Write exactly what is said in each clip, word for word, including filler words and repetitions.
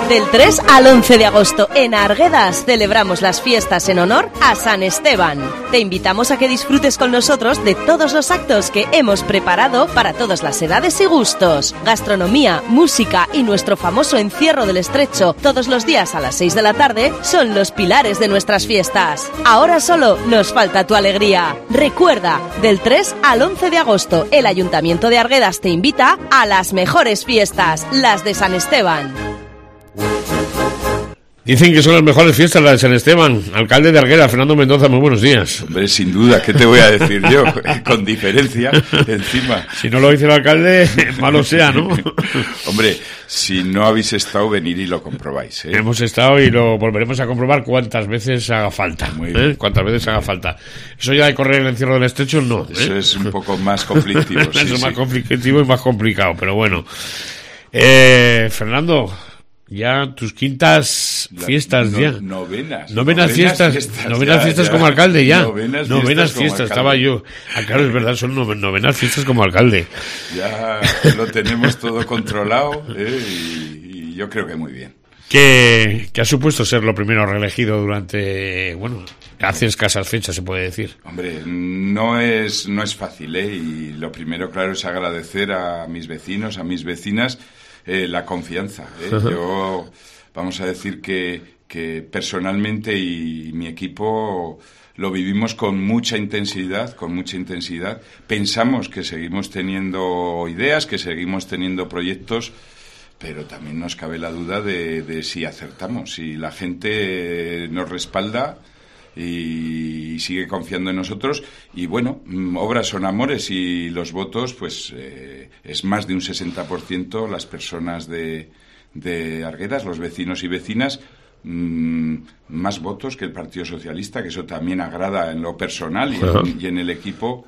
Del tres al once de agosto en Arguedas celebramos las fiestas en honor a San Esteban. Te invitamos a que disfrutes con nosotros de todos los actos que hemos preparado para todas las edades y gustos. Gastronomía, música y nuestro famoso encierro del Estrecho todos los días a las seis de la tarde son los pilares de nuestras fiestas. Ahora solo nos falta tu alegría. Recuerda, del tres al once de agosto el Ayuntamiento de Arguedas te invita a las mejores fiestas, las de San Esteban. Dicen que son las mejores fiestas las de San Esteban. Alcalde de Arguedas, Fernando Mendoza, muy buenos días. Hombre, sin duda, ¿qué te voy a decir yo? Con diferencia, encima. Si no lo dice el alcalde, malo sea, ¿no? Hombre, si no habéis estado, venid y lo comprobáis, ¿eh? Hemos estado y lo volveremos a comprobar cuantas veces haga falta. Muy bien. ¿eh? Cuantas veces haga falta. Eso ya de correr el encierro del Estrecho, no. ¿eh? Eso es un poco más conflictivo. Eso sí, es más sí. conflictivo y más complicado, pero bueno. Eh, Fernando, ya tus quintas fiestas no, ya. Novenas. Novenas, novenas fiestas. fiestas Novenas ya, fiestas ya. como alcalde ya. Novenas, novenas fiestas, fiestas, como estaba alcalde. yo. Ah, claro, es verdad, son nove- novenas fiestas como alcalde. Ya lo tenemos todo controlado, ¿eh? y, y yo creo que muy bien. ¿Qué, ¿Qué ha supuesto ser lo primero reelegido durante, bueno, hace escasas fechas, se puede decir? Hombre, no es, no es fácil, ¿eh? Y lo primero, claro, es agradecer a mis vecinos, a mis vecinas, eh, la confianza, ¿eh? Ajá. Yo, vamos a decir que, que personalmente y mi equipo lo vivimos con mucha intensidad, con mucha intensidad. Pensamos que seguimos teniendo ideas, que seguimos teniendo proyectos, pero también nos cabe la duda de, de si acertamos, si la gente nos respalda y sigue confiando en nosotros. Y bueno, obras son amores y los votos, pues eh, es más de un sesenta por ciento las personas de, de Arguedas, los vecinos y vecinas, mmm, más votos que el Partido Socialista, que eso también agrada en lo personal y en, y en el equipo.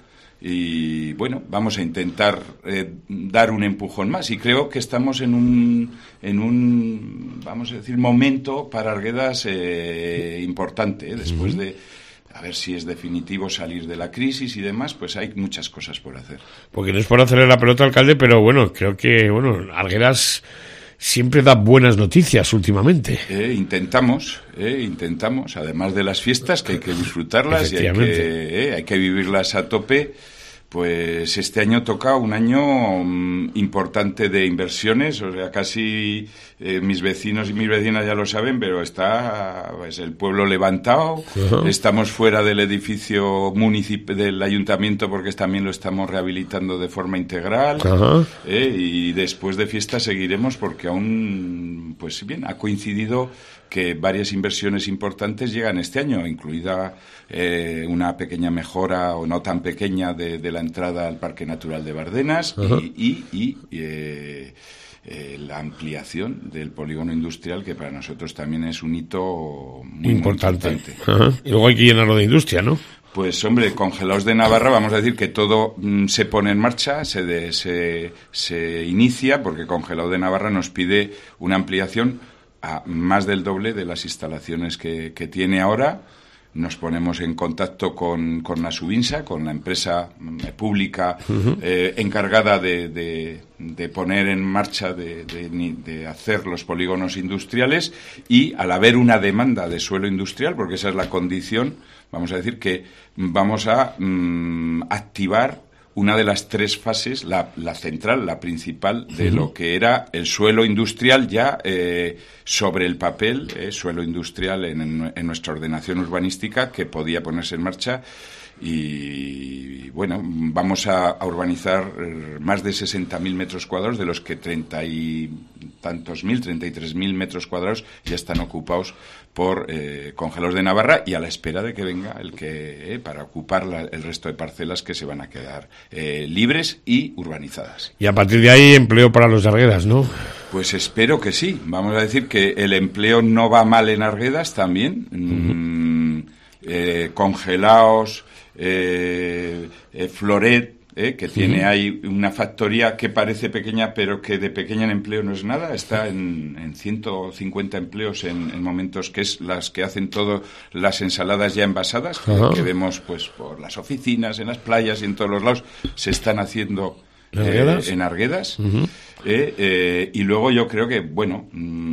Y bueno, vamos a intentar eh, dar un empujón más y creo que estamos en un en un vamos a decir momento para Arguedas eh, importante, ¿eh? Después uh-huh. de a ver si es definitivo salir de la crisis y demás, pues hay muchas cosas por hacer. Porque no es por hacerle la pelota, alcalde, pero bueno, creo que bueno, Arguedas siempre da buenas noticias últimamente. Eh, intentamos, eh, intentamos, además de las fiestas, que hay que disfrutarlas y hay que, eh, hay que vivirlas a tope. Pues este año toca un año um, importante de inversiones, o sea, casi eh, mis vecinos y mis vecinas ya lo saben, pero está pues, el pueblo levantado, uh-huh. Estamos fuera del edificio municip- del ayuntamiento porque también lo estamos rehabilitando de forma integral, uh-huh. eh, y después de fiesta seguiremos porque aún, pues bien, ha coincidido que varias inversiones importantes llegan este año, incluida eh, una pequeña mejora o no tan pequeña de, de la entrada al Parque Natural de Bardenas uh-huh. y, y, y eh, eh, la ampliación del polígono industrial, que para nosotros también es un hito muy importante. Muy importante. Uh-huh. Y luego hay que llenarlo de industria, ¿no? Pues hombre, Congelados de Navarra, vamos a decir que todo mm, se pone en marcha, se, de, se, se inicia, porque Congelado de Navarra nos pide una ampliación a más del doble de las instalaciones que, que tiene ahora. Nos ponemos en contacto con, con la Subinsa, con la empresa eh, pública uh-huh. eh, encargada de, de, de poner en marcha, de, de, de hacer los polígonos industriales, y al haber una demanda de suelo industrial, porque esa es la condición, vamos a decir que vamos a mm, activar una de las tres fases, la, la central, la principal, de uh-huh. lo que era el suelo industrial ya eh, sobre el papel, eh, suelo industrial en, en, en nuestra ordenación urbanística, que podía ponerse en marcha. Y bueno, vamos a, a urbanizar más de sesenta mil metros cuadrados, de los que treinta y tantos mil, treinta y tres mil metros cuadrados ya están ocupados por eh, Congelados de Navarra, y a la espera de que venga el que eh, para ocupar la, el resto de parcelas que se van a quedar eh, libres y urbanizadas. Y a partir de ahí empleo para los de Arguedas, ¿no? Pues espero que sí. Vamos a decir que el empleo no va mal en Arguedas también. Uh-huh. Mm, eh, Congelados, eh, eh, Floret, eh, que tiene uh-huh. ahí una factoría que parece pequeña, pero que de pequeña en empleo no es nada. Está en, en ciento cincuenta empleos en, en momentos, que es las que hacen todas las ensaladas ya envasadas, uh-huh. que, que vemos pues por las oficinas, en las playas y en todos los lados, se están haciendo eh, en Arguedas. Uh-huh. eh, eh, y luego yo creo que, bueno... Mmm,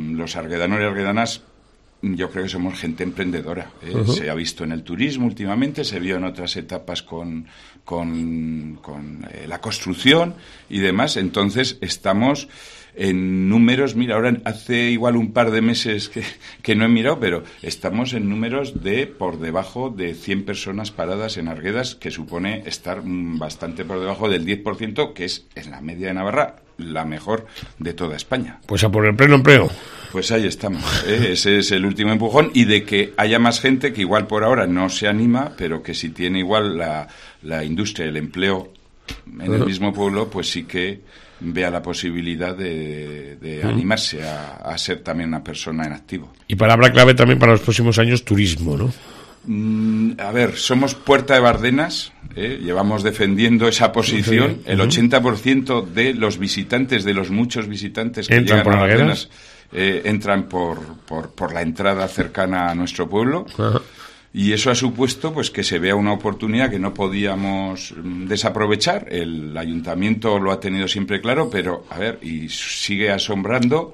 los arguedanos y arguedanas, yo creo que somos gente emprendedora. ¿eh? Uh-huh. Se ha visto en el turismo últimamente, se vio en otras etapas con, con, con eh, la construcción y demás. Entonces, estamos en números, mira, ahora hace igual un par de meses que, que no he mirado, pero estamos en números de por debajo de cien personas paradas en Arguedas, que supone estar bastante por debajo del diez por ciento, que es en la media de Navarra la mejor de toda España. Pues a por el pleno empleo. Pues ahí estamos, ¿eh? Ese es el último empujón, y de que haya más gente que igual por ahora no se anima, pero que si tiene igual la, la industria, el empleo en el mismo pueblo, pues sí que vea la posibilidad de, de animarse a, a ser también una persona en activo. Y palabra clave también para los próximos años, turismo, ¿no? Mm, a ver, somos Puerta de Bardenas, ¿eh? Llevamos defendiendo esa posición. Sí, el ochenta por ciento de los visitantes, de los muchos visitantes que ¿Entran llegan por a Bardenas, eh, entran por, por, por la entrada cercana a nuestro pueblo. Ajá. Y eso ha supuesto pues que se vea una oportunidad que no podíamos desaprovechar. El ayuntamiento lo ha tenido siempre claro, pero, a ver, y sigue asombrando.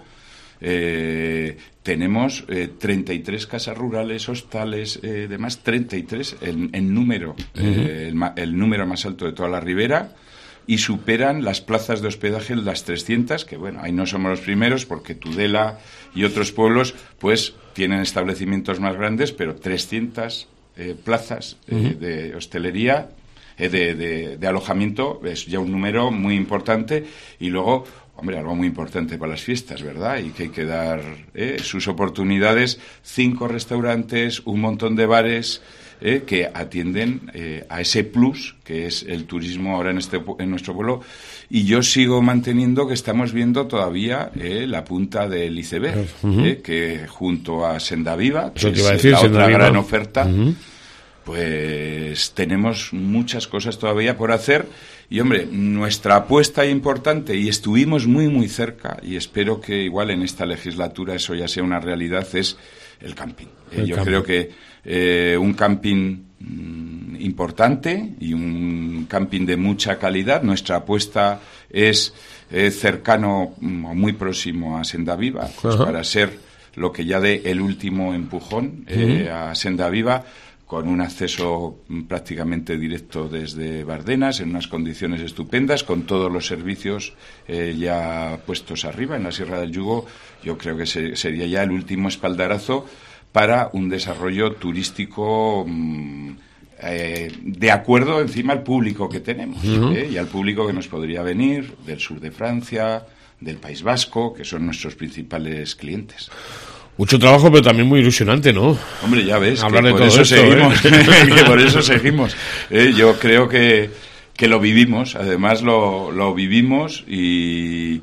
Eh, tenemos eh, treinta y tres casas rurales, hostales, eh, demás, treinta y tres en, en número, uh-huh. eh, el, el número más alto de toda la ribera, y superan las plazas de hospedaje en las trescientas, que bueno, ahí no somos los primeros porque Tudela y otros pueblos pues tienen establecimientos más grandes, pero trescientas eh, plazas eh, uh-huh. de hostelería, eh, de, de, de alojamiento, es ya un número muy importante. Y luego, hombre, algo muy importante para las fiestas, ¿verdad? Y que hay que dar eh, sus oportunidades, cinco restaurantes, un montón de bares, Eh, que atienden eh, a ese plus que es el turismo ahora en este en nuestro pueblo. Y yo sigo manteniendo que estamos viendo todavía eh, la punta del iceberg, uh-huh. eh, que junto a Senda Viva, que es decir, la otra gran oferta, uh-huh. pues tenemos muchas cosas todavía por hacer. Y hombre, nuestra apuesta importante, y estuvimos muy muy cerca, y espero que igual en esta legislatura eso ya sea una realidad, es el camping. Eh, el yo camping. creo que eh, un camping mm, importante y un camping de mucha calidad. Nuestra apuesta es eh, cercano o muy próximo a Senda Viva, pues, uh-huh. para ser lo que ya dé el último empujón eh, uh-huh. a Senda Viva, con un acceso prácticamente directo desde Bardenas, en unas condiciones estupendas, con todos los servicios eh, ya puestos arriba en la Sierra del Yugo. Yo creo que se, sería ya el último espaldarazo para un desarrollo turístico mmm, eh, de acuerdo encima al público que tenemos, uh-huh. ¿eh? y al público que nos podría venir del sur de Francia, del País Vasco, que son nuestros principales clientes. Mucho trabajo, pero también muy ilusionante, ¿no? Hombre, ya ves, Hablar que de por, todo eso esto, seguimos, ¿eh? que por eso seguimos. Eh, yo creo que, que lo vivimos, además lo, lo vivimos, y,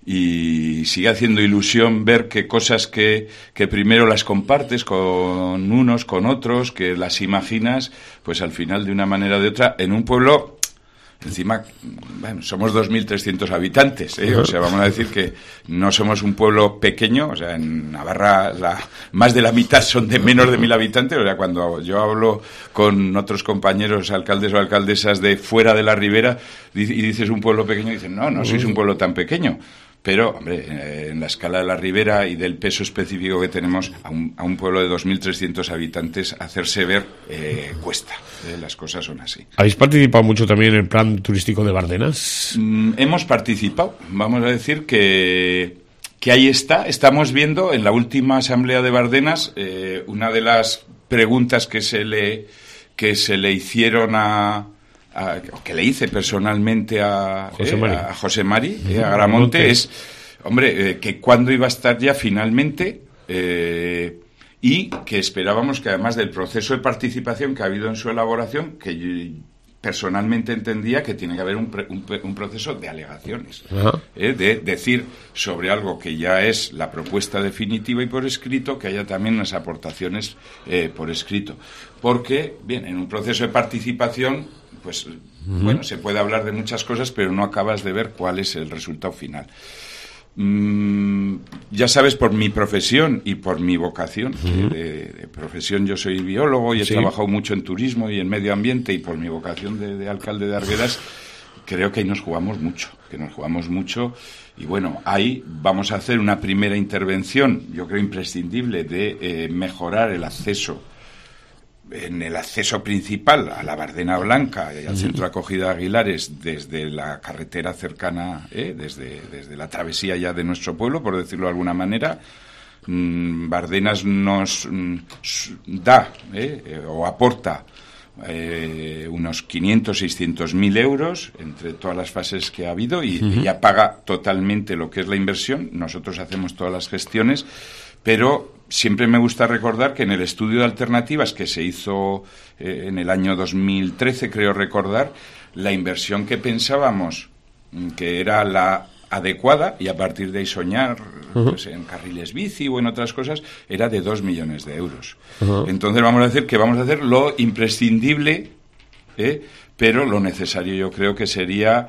y sigue haciendo ilusión ver que cosas que, que primero las compartes con unos, con otros, que las imaginas, pues al final de una manera o de otra, en un pueblo. Encima, bueno, somos dos mil trescientos habitantes, ¿eh? O sea, vamos a decir que no somos un pueblo pequeño. O sea, en Navarra la, más de la mitad son de menos de mil habitantes. O sea, cuando yo hablo con otros compañeros, alcaldes o alcaldesas de fuera de la ribera, y dices un pueblo pequeño, dicen, no, no sois un pueblo tan pequeño. Pero, hombre, en la escala de la ribera y del peso específico que tenemos, a un, a un pueblo de dos mil trescientos habitantes, hacerse ver eh, cuesta. Eh, las cosas son así. ¿Habéis participado mucho también en el plan turístico de Bardenas? Mm, hemos participado. Vamos a decir que, que ahí está. Estamos viendo en la última asamblea de Bardenas eh, una de las preguntas que se le, que se le hicieron a... A, que le hice personalmente a José eh, Mari, a, José Mari eh, a Gramonte, es, hombre, eh, que cuándo iba a estar ya finalmente, eh, y que esperábamos que además del proceso de participación que ha habido en su elaboración, que yo personalmente entendía que tiene que haber un, pre, un, un proceso de alegaciones, eh, de decir sobre algo que ya es la propuesta definitiva y por escrito, que haya también unas aportaciones eh, por escrito. Porque, bien, en un proceso de participación, pues, uh-huh. bueno, se puede hablar de muchas cosas, pero no acabas de ver cuál es el resultado final. Mm, ya sabes, por mi profesión y por mi vocación, uh-huh. de, de profesión yo soy biólogo y he sí. trabajado mucho en turismo y en medio ambiente, y por mi vocación de, de alcalde de Arguedas, creo que ahí nos jugamos mucho. que nos jugamos mucho. Y bueno, ahí vamos a hacer una primera intervención, yo creo imprescindible, de eh, mejorar el acceso, en el acceso principal a la Bardena Blanca y al uh-huh. centro de acogida de Aguilares, desde la carretera cercana, eh, desde, desde la travesía ya de nuestro pueblo, por decirlo de alguna manera. Mm, Bardenas nos mm, da eh, o aporta Eh, unos quinientos, seiscientos mil euros entre todas las fases que ha habido y uh-huh. ya paga totalmente lo que es la inversión. Nosotros hacemos todas las gestiones, pero siempre me gusta recordar que en el estudio de alternativas que se hizo eh, en el año dos mil trece, creo recordar, la inversión que pensábamos que era la adecuada, y a partir de ahí soñar uh-huh. pues, en carriles bici o en otras cosas, era de dos millones de euros. Uh-huh. Entonces vamos a decir que vamos a hacer lo imprescindible, ¿eh? pero lo necesario yo creo que sería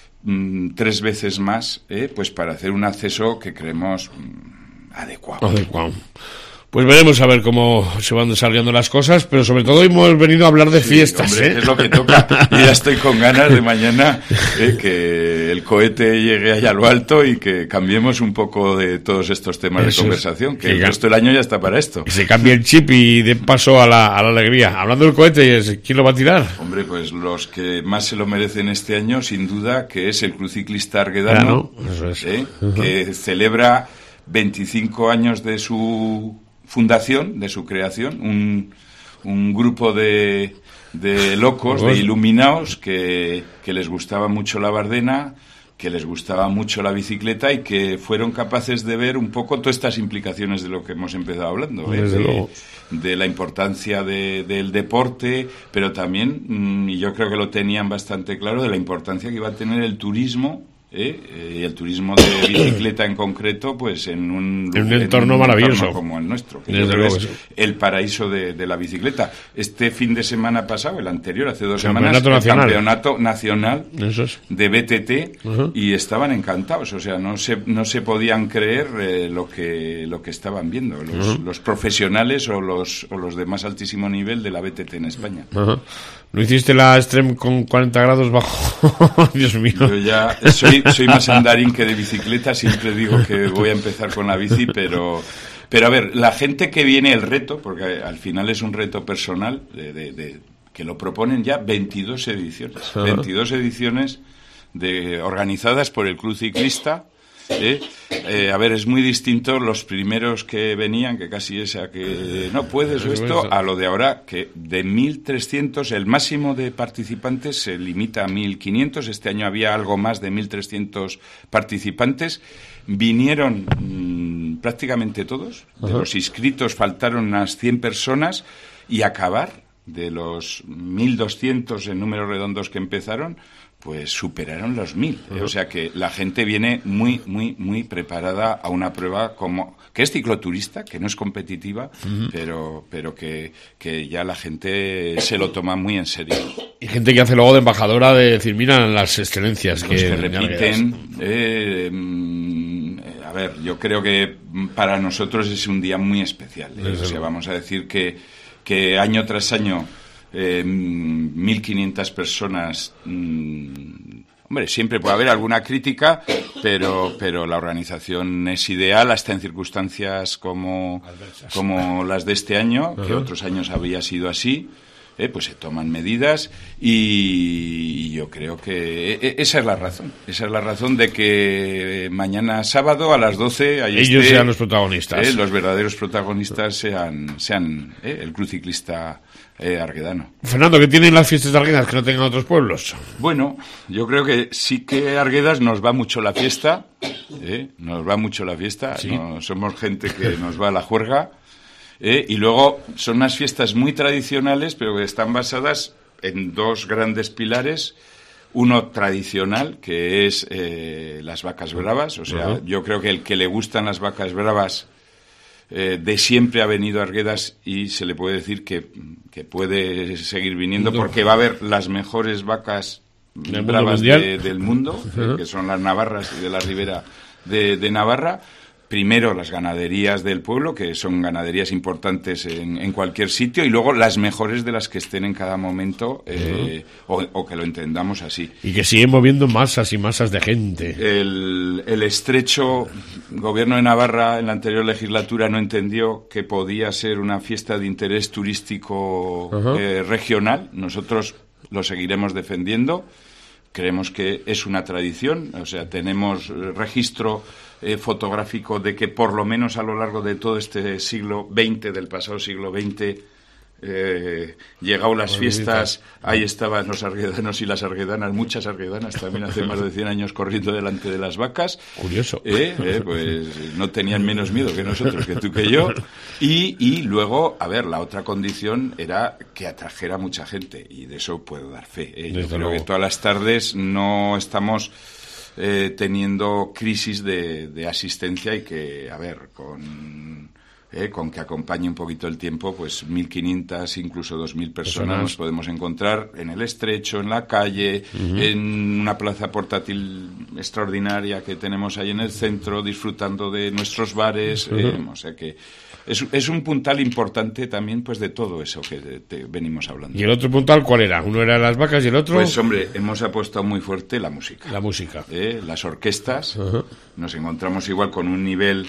mm, tres veces más, ¿eh? pues para hacer un acceso que creemos mm, adecuado. Adecuado. Pues veremos a ver cómo se van desarrollando las cosas, pero sobre todo hemos venido a hablar de sí, fiestas. Hombre, ¿eh? Es lo que toca. Y ya estoy con ganas de mañana eh, que el cohete llegue allá a lo alto y que cambiemos un poco de todos estos temas Eso de conversación, que, que el resto del año ya está para esto. Que se cambie el chip y dé paso a la, a la alegría. Hablando del cohete, ¿quién lo va a tirar? Hombre, pues los que más se lo merecen este año, sin duda, que es el Club Ciclista Arguedano, claro, eso es. ¿eh? uh-huh. que celebra veinticinco años de su fundación, de su creación, un, un grupo de, de locos, de iluminados que, que les gustaba mucho la Bardena, que les gustaba mucho la bicicleta y que fueron capaces de ver un poco todas estas implicaciones de lo que hemos empezado hablando, ¿eh? de, de la importancia de, del deporte, pero también, mmm, y yo creo que lo tenían bastante claro, de la importancia que iba a tener el turismo, ¿Eh? Eh, y el turismo de bicicleta en concreto, pues en un, en un entorno en un maravilloso entorno como el nuestro, que yo creo es el paraíso de, de la bicicleta. Este fin de semana pasado, el anterior, hace dos campeonato semanas, nacional. el campeonato nacional es. de B T T uh-huh. y estaban encantados, o sea, no se no se podían creer eh, lo que lo que estaban viendo los, uh-huh. los profesionales o los o los de más altísimo nivel de la B T T en España. Uh-huh. ¿No hiciste la Extreme con cuarenta grados bajo? Dios mío. Yo ya soy, soy más andarín que de bicicleta, siempre digo que voy a empezar con la bici, pero pero a ver, la gente que viene, el reto, porque al final es un reto personal, de, de, de que lo proponen ya veintidós ediciones, uh-huh. veintidós ediciones de, organizadas por el Club Ciclista. ¿Eh? Eh, a ver, es muy distinto los primeros que venían, que casi es a que no puedes o esto, a lo de ahora, que de mil trescientos, el máximo de participantes se limita a mil quinientos. Este año había algo más de mil trescientos participantes. Vinieron mmm, prácticamente todos. De uh-huh. los inscritos faltaron unas cien personas, y acabar de los mil doscientos en números redondos que empezaron, pues superaron los mil. ¿eh? Uh-huh. O sea que la gente viene muy, muy, muy preparada a una prueba como que es cicloturista, que no es competitiva, uh-huh. pero pero que, que ya la gente se lo toma muy en serio. Y gente que hace luego de embajadora, de decir, mira las excelencias Los que, que repiten. Eh, mm, a ver, yo creo que para nosotros es un día muy especial. ¿eh? O sea, vamos a decir que, que año tras año Eh, mil quinientas personas. Mmm, hombre, siempre puede haber alguna crítica, pero pero la organización es ideal, hasta en circunstancias como, como las de este año, uh-huh. que otros años había sido así. Eh, pues se toman medidas y, y yo creo que eh, esa es la razón. Esa es la razón de que mañana sábado a las doce ahí ellos esté, sean los protagonistas. Eh, los verdaderos protagonistas sean, sean eh, el Club Ciclista eh, Arguedano. Fernando, ¿qué tienen las fiestas de Arguedas que no tengan otros pueblos? Bueno, yo creo que sí que Arguedas nos va mucho la fiesta. Eh, nos va mucho la fiesta. ¿Sí? No, somos gente que nos va a la juerga. Eh, y luego son unas fiestas muy tradicionales, pero que están basadas en dos grandes pilares. Uno tradicional, que es eh, las vacas bravas. O sea, uh-huh. yo creo que el que le gustan las vacas bravas eh, de siempre ha venido a Arguedas, y se le puede decir que, que puede seguir viniendo, uh-huh. porque va a haber las mejores vacas bravas de, del mundo, uh-huh. eh, que son las navarras y de la ribera de, de Navarra. primero las ganaderías del pueblo, que son ganaderías importantes en, en cualquier sitio, y luego las mejores de las que estén en cada momento, eh, uh-huh. o, o que lo entendamos así. Y que siguen moviendo masas y masas de gente. El, el estrecho gobierno de Navarra en la anterior legislatura no entendió que podía ser una fiesta de interés turístico uh-huh. eh, regional. Nosotros lo seguiremos defendiendo. Creemos que es una tradición, o sea, tenemos registro eh, fotográfico de que por lo menos a lo largo de todo este siglo veinte, del pasado siglo veinte, eh, llegado las fiestas, ahí estaban los arguedanos y las arguedanas, muchas arguedanas también hace más de cien años corriendo delante de las vacas. Curioso. Eh, eh, pues no tenían menos miedo que nosotros, que tú que yo. Y, y luego, a ver, la otra condición era que atrajera mucha gente, y de eso puedo dar fe. Eh. Yo creo que todas las tardes no estamos eh, teniendo crisis de, de asistencia, y que, a ver, con... Eh, con que acompañe un poquito el tiempo, pues mil quinientas, incluso dos mil personas, personas nos podemos encontrar en el estrecho, en la calle, uh-huh. en una plaza portátil extraordinaria que tenemos ahí en el centro, disfrutando de nuestros bares, uh-huh. eh, o sea que es, es un puntal importante también, pues, de todo eso que te, te venimos hablando. ¿Y el otro puntal cuál era? ¿Uno era las vacas y el otro? Pues, hombre, hemos apostado muy fuerte la música. La música. Eh, las orquestas, uh-huh. nos encontramos igual con un nivel...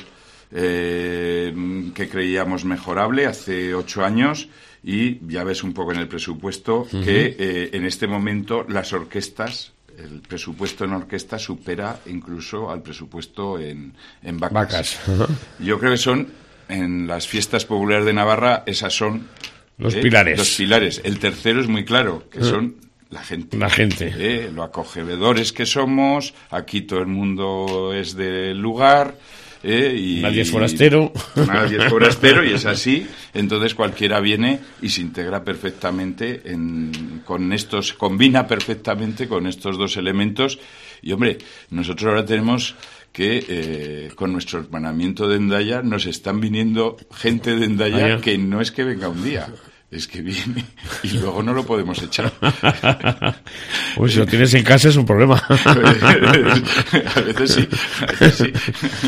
Eh, que creíamos mejorable hace ocho años, y ya ves un poco en el presupuesto uh-huh. que eh, en este momento las orquestas, el presupuesto en orquesta supera incluso al presupuesto en, en vacas. vacas. Uh-huh. Yo creo que son, en las fiestas populares de Navarra, esas son los eh, pilares. Los pilares. El tercero es muy claro, que uh-huh. son la gente. La gente. Eh, lo acogedores que somos, aquí todo el mundo es del lugar. Eh, y, nadie es forastero. Nadie es forastero, y es así. Entonces cualquiera viene y se integra perfectamente en, con estos, combina perfectamente con estos dos elementos. Y hombre, nosotros ahora tenemos que eh, con nuestro hermanamiento de Hendaya nos están viniendo gente de Hendaya ah, que no es que venga un día, es que viene y luego no lo podemos echar. Pues si lo tienes en casa es un problema. A veces sí, a veces sí.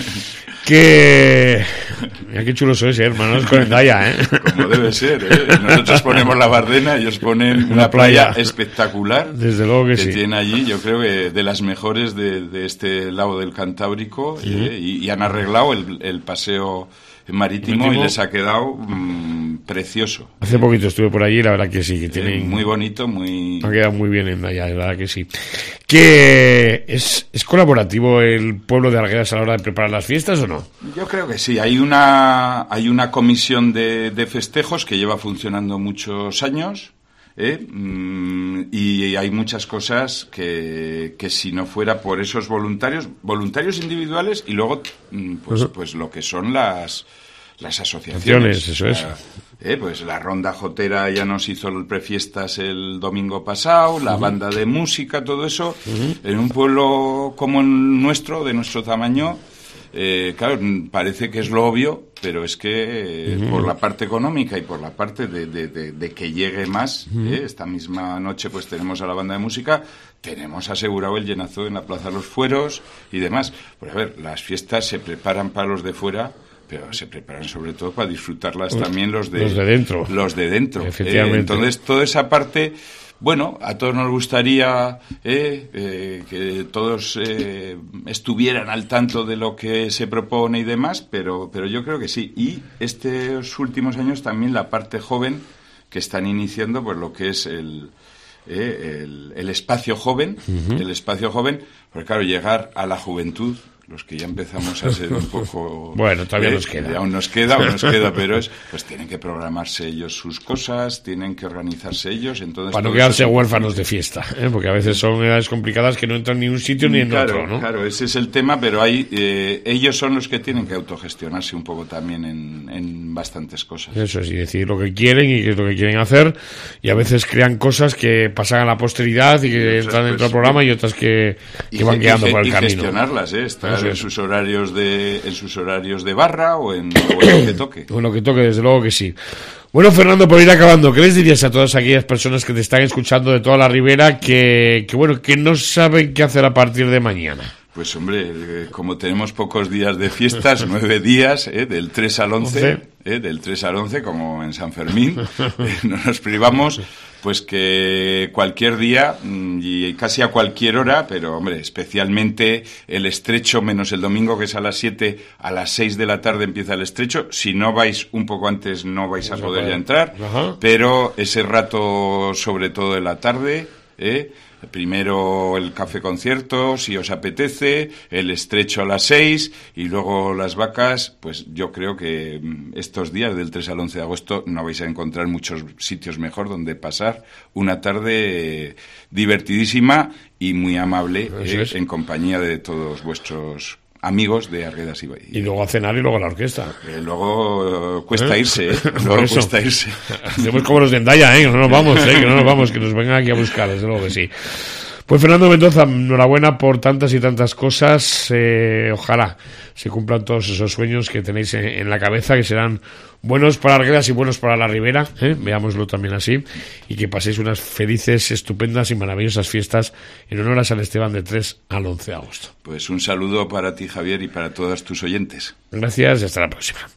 Que... Mira qué chulo sois, eh, hermanos, con Hendaya, ¿eh? Como debe ser, ¿eh? Nosotros ponemos la Bardena, ellos ponen una, una playa, playa espectacular. Desde luego que, que sí. Tienen allí, yo creo que de las mejores de, de este lado del Cantábrico, sí. eh, y, y han arreglado el, el paseo marítimo, marítimo y les ha quedado mmm, precioso. Hace poquito estuve por allí, la verdad que sí, que tienen... Eh, muy bonito, muy... Ha quedado muy bien Hendaya, la verdad que sí. ¿Que es, es colaborativo el pueblo de Arguedas a la hora de preparar las fiestas o no? Yo creo que sí. Hay una, hay una comisión de, de festejos que lleva funcionando muchos años, ¿eh? Mm, y hay muchas cosas que, que si no fuera por esos voluntarios, voluntarios individuales, y luego pues, uh-huh. pues lo que son las... las asociaciones. Eso es. Eh, pues la Ronda Jotera ya nos hizo el prefiestas el domingo pasado, la uh-huh. banda de música, todo eso. Uh-huh. En un pueblo como el nuestro, de nuestro tamaño, eh, claro, parece que es lo obvio, pero es que eh, uh-huh. por la parte económica y por la parte de, de, de, de que llegue más, uh-huh. eh, esta misma noche pues tenemos a la banda de música, tenemos asegurado el llenazo en la Plaza de los Fueros y demás. Pues a ver, las fiestas se preparan para los de fuera, pero se preparan sobre todo para disfrutarlas pues, también los de, los de dentro. Los de dentro. Efectivamente. Eh, entonces, toda esa parte, bueno, a todos nos gustaría eh, eh, que todos eh, estuvieran al tanto de lo que se propone y demás, pero, pero yo creo que sí. Y estos últimos años también la parte joven, que están iniciando pues lo que es el... Eh, el, el espacio joven, uh-huh. el espacio joven, porque claro, llegar a la juventud, los que ya empezamos a ser un poco... Bueno, todavía eh, nos queda. Aún nos queda, aún nos queda, pero es, pues tienen que programarse ellos sus cosas, tienen que organizarse ellos, entonces... Para no quedarse eso... huérfanos de fiesta, ¿eh? Porque a veces son edades complicadas que no entran ni en un sitio ni en claro, otro, ¿no? Claro, ese es el tema, pero hay, eh, ellos son los que tienen que autogestionarse un poco también en, en bastantes cosas. Eso es, y decir lo que quieren y qué es lo que quieren hacer, y a veces crean cosas que pasan a la posteridad y que y entran dentro pues, del programa y otras que, que y, van quedando y, por el y camino. Gestionarlas, ¿eh? Estar en sus horarios de en sus horarios de barra o en, o en lo que toque. O en lo que toque, desde luego que sí. Bueno, Fernando, por ir acabando, ¿qué les dirías a todas aquellas personas que te están escuchando de toda la ribera que, que bueno, que no saben qué hacer a partir de mañana? Pues hombre, eh, como tenemos pocos días de fiestas, nueve días, eh, del tres al once, eh, del tres al once, como en San Fermín, eh, no nos privamos, pues que cualquier día y casi a cualquier hora, pero hombre, especialmente el estrecho menos el domingo, que es a las siete, a las seis de la tarde empieza el estrecho. Si no vais un poco antes no vais a poder ya entrar, pero ese rato, sobre todo de la tarde, eh, primero el café concierto, si os apetece, el estrecho a las seis y luego las vacas. Pues yo creo que estos días del tres al once de agosto no vais a encontrar muchos sitios mejor donde pasar una tarde divertidísima y muy amable, eh, es. en compañía de todos vuestros amigos de Arguedas y Valle. Y luego a cenar y luego a la orquesta. Eh, luego uh, cuesta ¿Eh? irse, ¿eh? Luego cuesta irse. Hacemos como los de Endaya, ¿eh? Que no nos vamos, ¿eh? Que no nos vamos, que nos vengan aquí a buscar, desde luego que sí. Pues Fernando Mendoza, enhorabuena por tantas y tantas cosas. Eh, ojalá se cumplan todos esos sueños que tenéis en, en la cabeza, que serán buenos para Arguedas y buenos para la Ribera, ¿eh? Veámoslo también así, y que paséis unas felices, estupendas y maravillosas fiestas en honor a San Esteban del tres al once de agosto. Pues un saludo para ti, Javier, y para todos tus oyentes. Gracias y hasta la próxima.